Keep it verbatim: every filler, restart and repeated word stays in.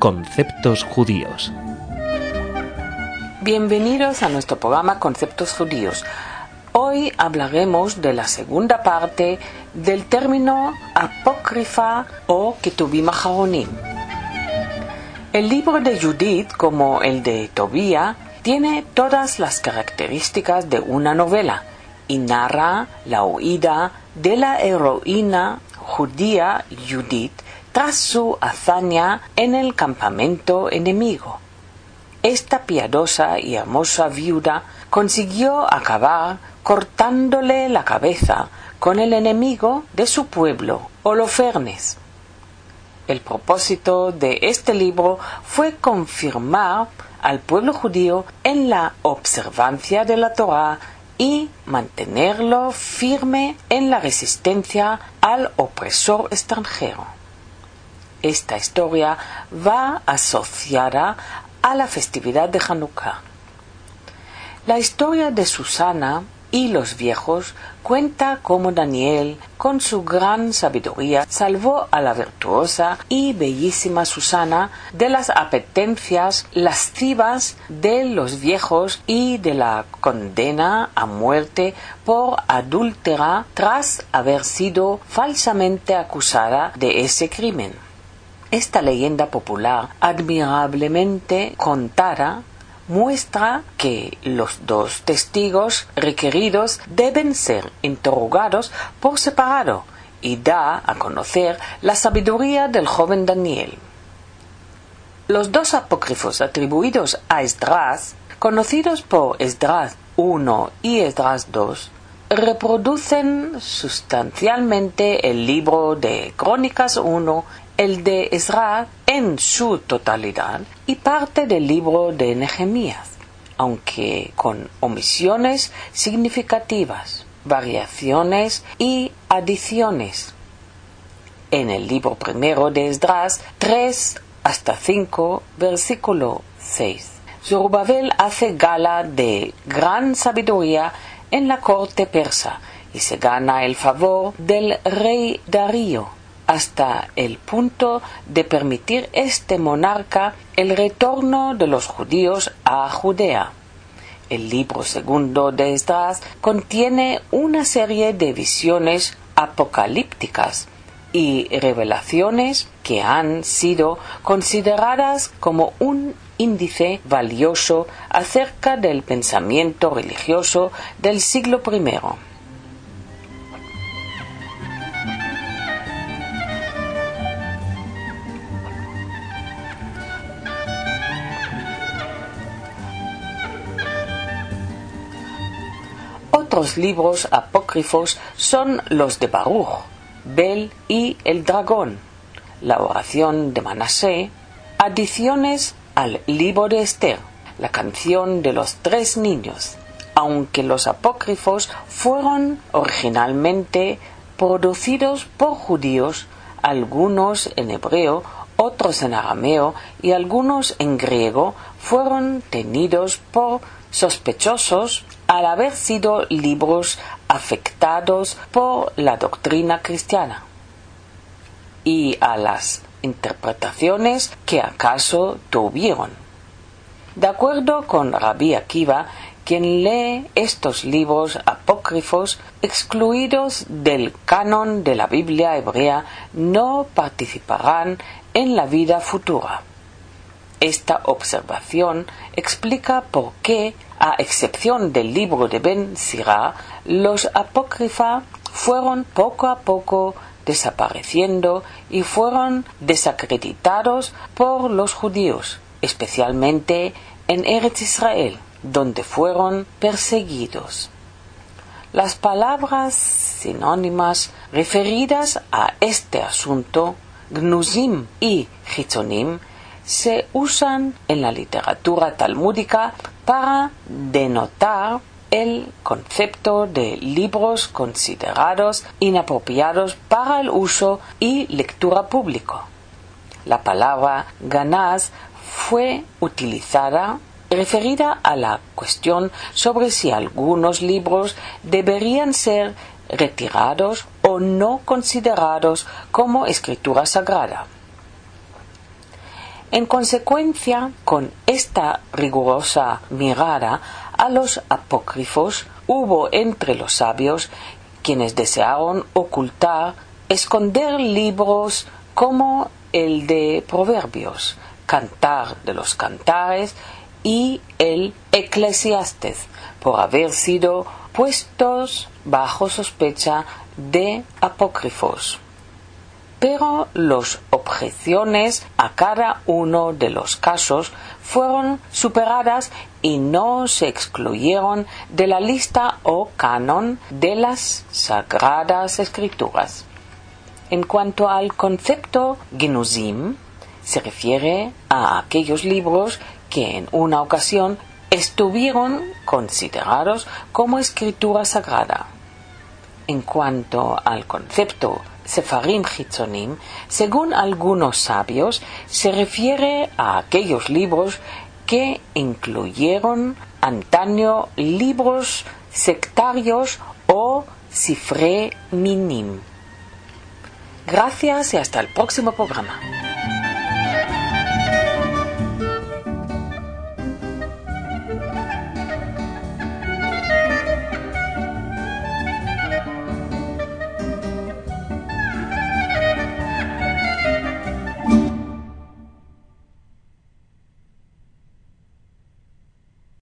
Conceptos judíos. Bienvenidos a nuestro programa Conceptos judíos. Hoy hablaremos de la segunda parte del término apócrifa o Ketuvim Aharonim. El libro de Judith, como el de Tobía, tiene todas las características de una novela y narra la huida de la heroína judía Judith tras su hazaña en el campamento enemigo. Esta piadosa y hermosa viuda consiguió acabar cortándole la cabeza con el enemigo de su pueblo, Holofernes. El propósito de este libro fue confirmar al pueblo judío en la observancia de la Torá y mantenerlo firme en la resistencia al opresor extranjero. Esta historia va asociada a la festividad de Hanukkah. La historia de Susana y los viejos cuenta cómo Daniel, con su gran sabiduría, salvó a la virtuosa y bellísima Susana de las apetencias lascivas de los viejos y de la condena a muerte por adúltera tras haber sido falsamente acusada de ese crimen. Esta leyenda popular, admirablemente contada, muestra que los dos testigos requeridos deben ser interrogados por separado y da a conocer la sabiduría del joven Daniel. Los dos apócrifos atribuidos a Esdras, conocidos por Esdras uno y Esdras dos, reproducen sustancialmente el libro de Crónicas uno, el de Ezra en su totalidad y parte del libro de Nehemías, aunque con omisiones significativas, variaciones y adiciones. En el libro primero de Esdras tres hasta cinco, versículo seis, Zorobabel hace gala de gran sabiduría en la corte persa y se gana el favor del rey Darío, hasta el punto de permitir este monarca el retorno de los judíos a Judea. El libro segundo de Esdras contiene una serie de visiones apocalípticas y revelaciones que han sido consideradas como un índice valioso acerca del pensamiento religioso del siglo primero. Otros libros apócrifos son los de Baruch, Bel y el dragón, la oración de Manasé, adiciones al libro de Esther, la canción de los tres niños. Aunque los apócrifos fueron originalmente producidos por judíos, algunos en hebreo, otros en arameo y algunos en griego, fueron tenidos por sospechosos al haber sido libros afectados por la doctrina cristiana y a las interpretaciones que acaso tuvieron. De acuerdo con Rabbi Akiva, quien lee estos libros apócrifos excluidos del canon de la Biblia hebrea no participarán en la vida futura. Esta observación explica por qué, a excepción del libro de Ben Sira, los apócrifa fueron poco a poco desapareciendo y fueron desacreditados por los judíos, especialmente en Eretz Israel, donde fueron perseguidos. Las palabras sinónimas referidas a este asunto, gnuzim y chitzonim, se usan en la literatura talmúdica para denotar el concepto de libros considerados inapropiados para el uso y lectura público. La palabra ganaz fue utilizada referida a la cuestión sobre si algunos libros deberían ser retirados o no considerados como escritura sagrada. En consecuencia, con esta rigurosa mirada a los apócrifos, hubo entre los sabios quienes desearon ocultar, esconder libros como el de Proverbios, Cantar de los Cantares y el Eclesiastés, por haber sido puestos bajo sospecha de apócrifos. Pero las objeciones a cada uno de los casos fueron superadas y no se excluyeron de la lista o canon de las Sagradas Escrituras. En cuanto al concepto Genusim, se refiere a aquellos libros que en una ocasión estuvieron considerados como escritura sagrada. En cuanto al concepto Sefarim Chitzonim, según algunos sabios, se refiere a aquellos libros que incluyeron antaño libros sectarios o Sifrei Minim. Gracias y hasta el próximo programa.